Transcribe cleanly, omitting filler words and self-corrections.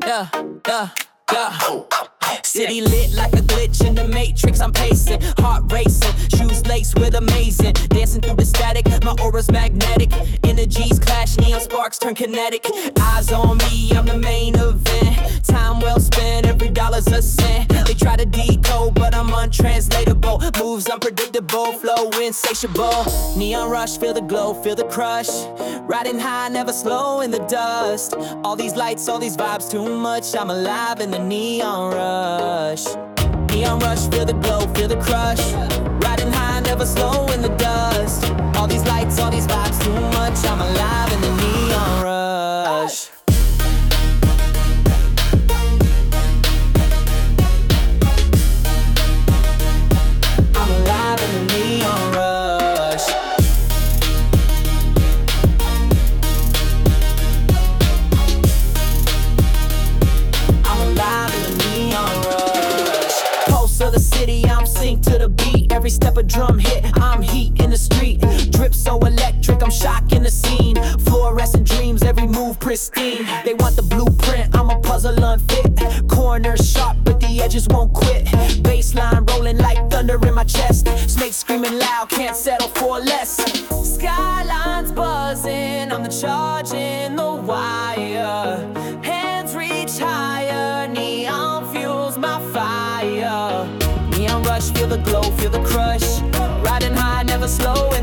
Yeah, yeah, yeah. City lit like a glitch in the matrix. I'm pacing, heart racing, shoes laced with amazing. Dancing through the static, my aura's magnetic. Energies clash, neon sparks turn kinetic. Eyes on me, I'm the main event. Time well spent, every dollar's a cent. They try to decode, but I'm untranslatable. Moves unpredictable, flow insatiable. Neon rush, feel the glow, feel the crush. Riding high, never slow in the dust. All these lights, all these vibes, too much. I'm alive in the neon rush. Neon rush, feel the glow, feel the crush. Riding high, never slow in the dust. All these lights, all these vibes, too much. I'm alive in the neon rush. I'm alive in the neon rush. I'm alive in the neon rush. Pulse of the city, I'm synced to the beat. Every step a drum hit, I'm heat in the street. Drip so electric, I'm shocking the scene. Fluorescent dreams, every move pristine. They want the blueprint, I'm a puzzle unfit. Corners sharp, but the edges won't quit. Baseline rolling like thunder in my chest. Snakes screaming loud, can't settle for less. Skylines buzzing, I'm the charge in the wire. Hands reach higher, neon fuels my fire. Neon rush, feel the glow, feel the crush. Riding high, never slow